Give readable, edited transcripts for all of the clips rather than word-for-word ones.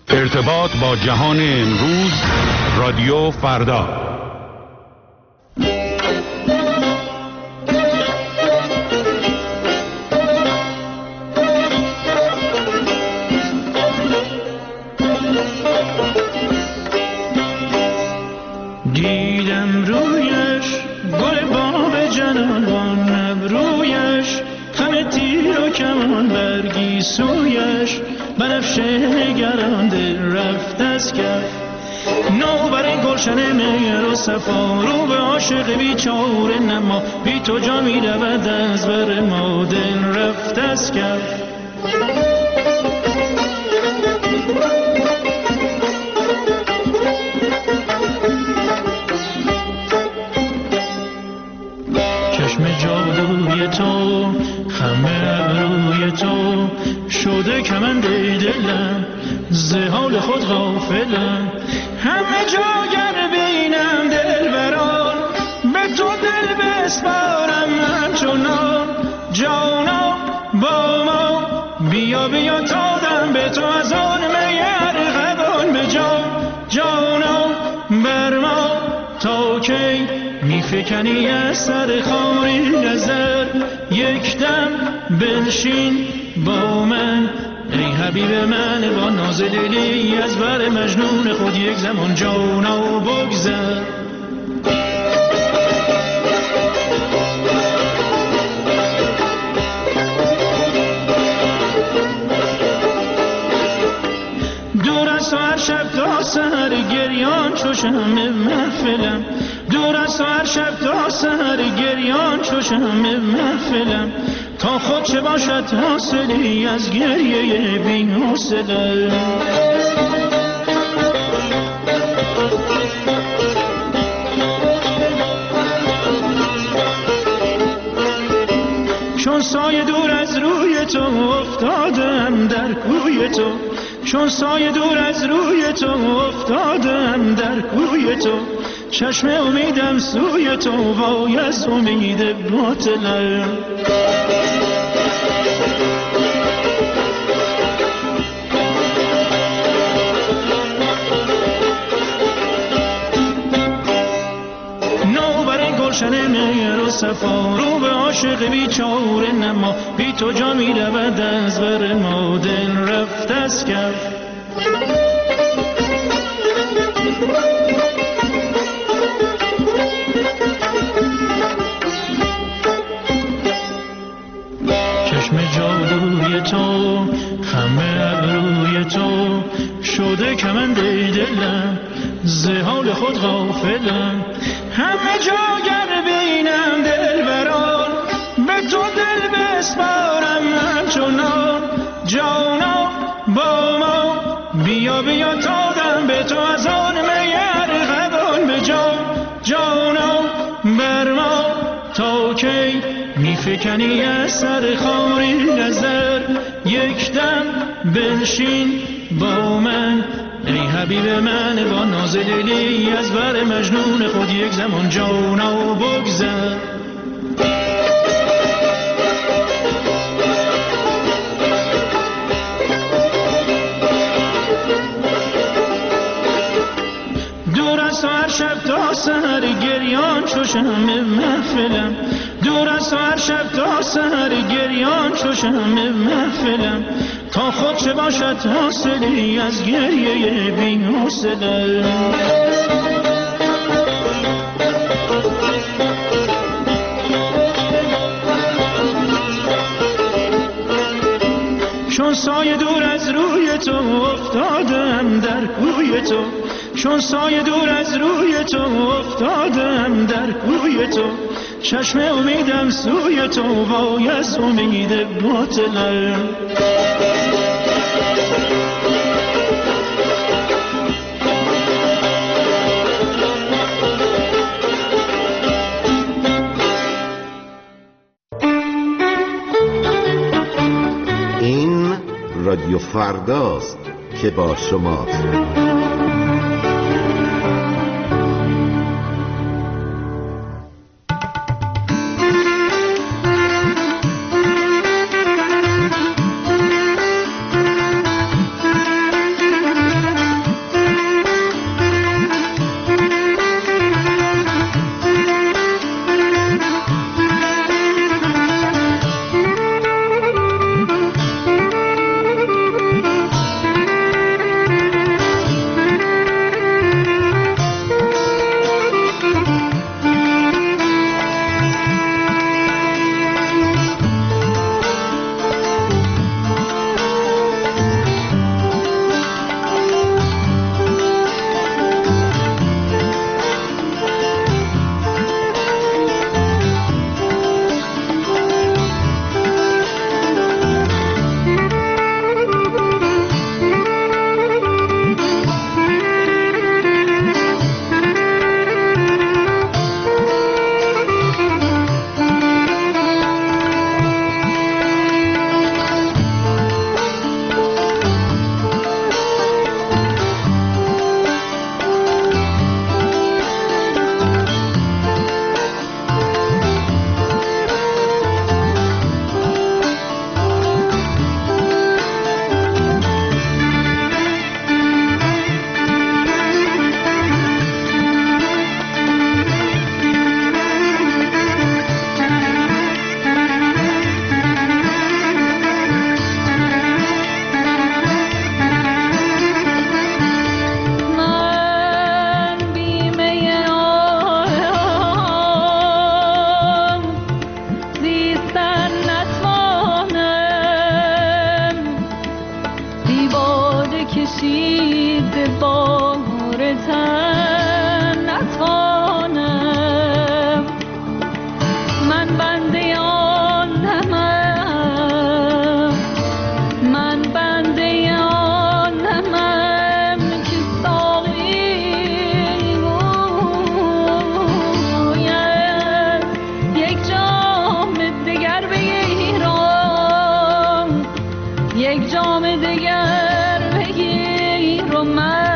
ارتباط با جهان امروز، رادیو فردا. دیدم رویش گل باب جنان، ابرویش خم تیر و کمان، برگی سویش بنفشه نگران، دل رفت از کف نوبر گلشن مهر و صفا، رو به عاشق بیچاره نما، بی تو جا می رود از بر ما، دل رفت از کف. چشم جادوی تو، خم ابروی تو، شده کمند دلم، ز حال خود غافلم. همه جا گر بینم دلبران، به تو دل بسپارم همچنان. جانا با ما بیا بیا تا دم به تو از آن می ارغوان به جان. جانا بر ما تا کی میفکنی از سر خاری نظر، یک دم بنشین با من ای حبیب من، با ناز لیلی از بر مجنون خود یک زمان جانا بگذر. دور از تو هر شب تا سحر گریان چو شمع محفلم، دور از تو هر شب تا سحر گریان چو شمع محفلم. تا خود چه باشد حاصلی از گریه بی حوصله. چون سایه دور از روی تو افتادم در کوی تو، چون سایه دور از روی تو افتادم در کوی تو. چشم امیدم سوی تو وای از امید باطلم. نوبر گلشن مهر و صفا، رو به عاشق بیچاره نما، بی تو جا می رود از بر ما، دل رفت از کف. چشم جادوی تو، خم ابروی تو، شده کمند دلم، ز حال خود غافلم. همه جا گر بینم دلبران، به تو دل بسپارم همچنان. جانا با ما بیا بیا تا دم به تو از آن می ارغوان به جان. جانا بر ما تا کی میفکنی از سر خاری نظر، یک دم بنشین با من ای حبیب من، با ناز لیلی از بر مجنون خود یک زمان جانا بگذر. دور از تو هر شب تا سحر گریان چو شمع محفلم، دور از تو هر شب تا سحر گریان چو شمع محفلم. تا خود چه باشد حاصلی از گریه بی حوصله. چون سایه دور از روی تو افتادم در کوی تو، چون سایه دور از روی تو افتادم در کوی تو. چشم امیدم سوی تو وای از امید باطلم. این رادیو فرداست که با شماست. کشید به بار تن نتوانم، من بنده آنمم، من بنده آنمم که ساقی گوید یک جام دگر بگیرم، یک جام دگر بگیر و من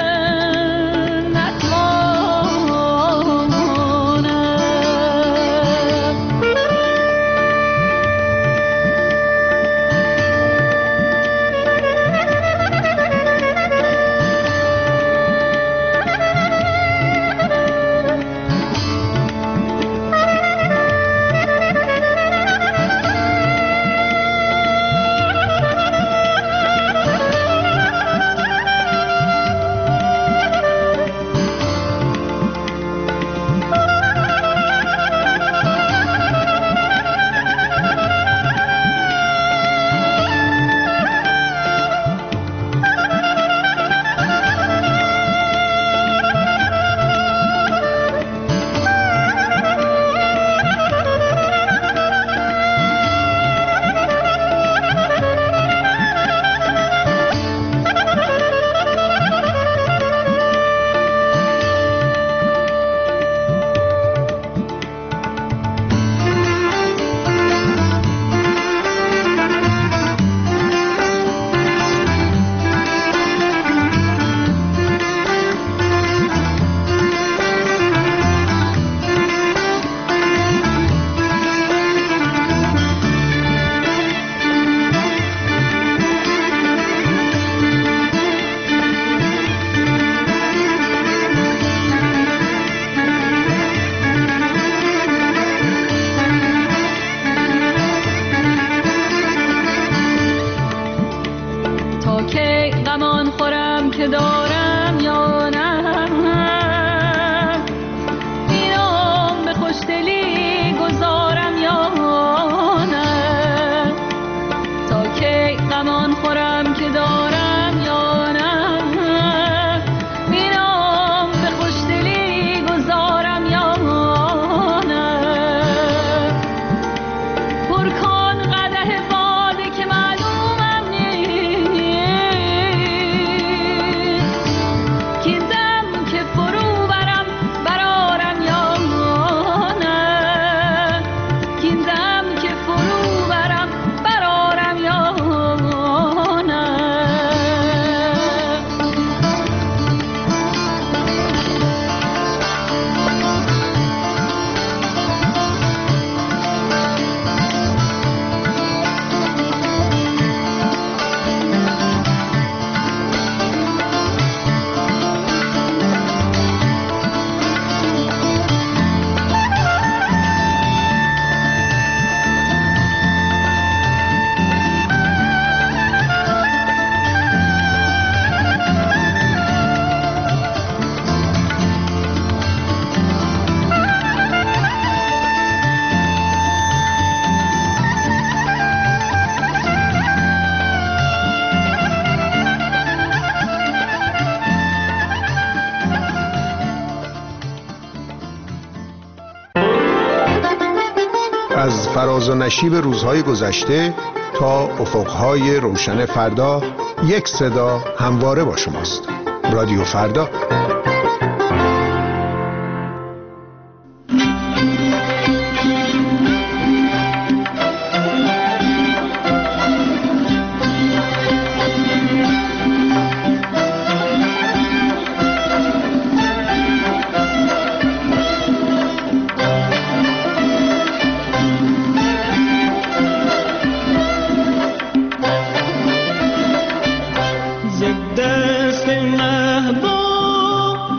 از فراز و نشیب روزهای گذشته تا افقهای روشن فردا، یک صدا همواره با شماست. رادیو فردا. دست محبوب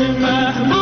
محبوب